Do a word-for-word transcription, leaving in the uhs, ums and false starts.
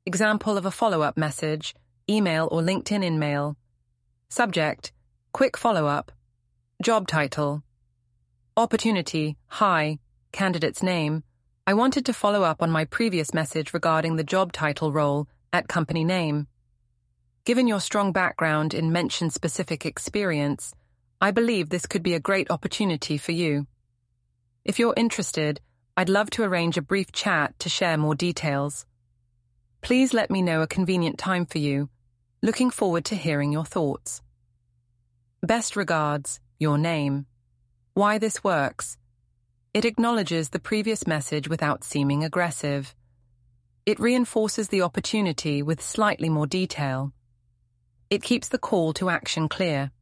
Example of a follow-up message, email or LinkedIn InMail. Subject, quick follow-up. Job title. Opportunity, hi, candidate's name. I wanted to follow up on my previous message regarding the job title role at company name. Given your strong background in mention-specific experience, I believe this could be a great opportunity for you. If you're interested, I'd love to arrange a brief chat to share more details. Please let me know a convenient time for you. Looking forward to hearing your thoughts. Best regards, your name. Why this works? It acknowledges the previous message without seeming aggressive. It reinforces the opportunity with slightly more detail. It keeps the call to action clear.